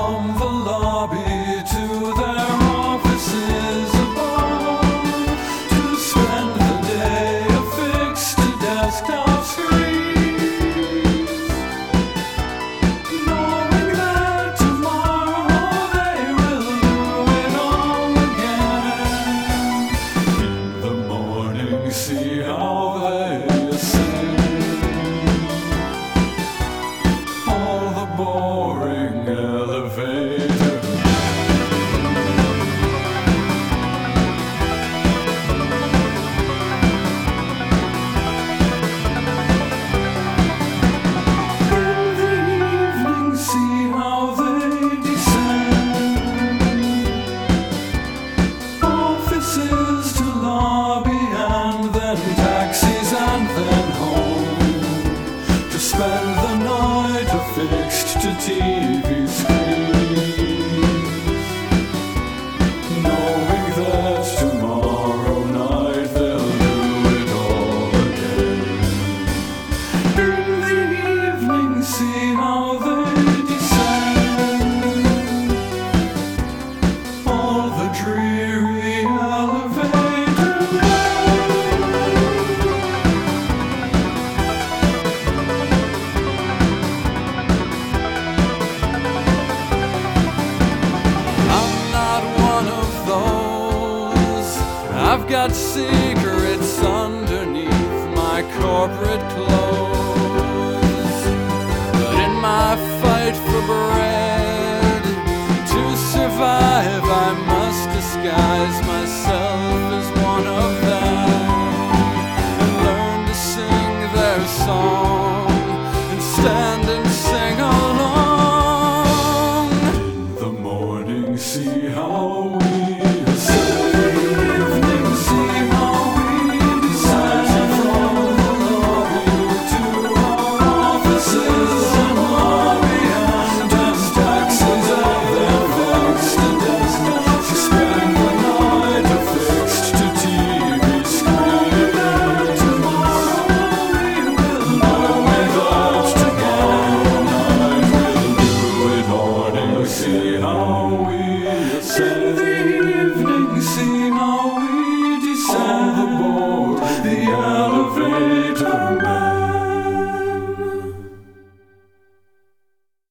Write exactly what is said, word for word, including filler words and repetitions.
from the lobby to their offices above to spend the day affixed to desktop screens, knowing that tomorrow they will do it all again. In the morning, see how they ascend all the boring elevator. In the evening, see how they descend, offices to lobby and then taxis and then home, to spend the night affixed to T V screens, knowing that tomorrow night they'll do it all again. In the evening, see how they descend all the dreary elevators. I'm not one of those. I've got secrets underneath my corporate clothes. But in my fight for bread, to survive, I must disguise myself as one of them and learn to sing their song and stand and sing along. In the morning, see how we ascend. In the evening, see how we descend from the lobby to our offices and lobby and then taxis and then fixed to desktop to spend the night affixed to T V screens. Tomorrow we will know that tomorrow night we'll do it all. See how we ascend.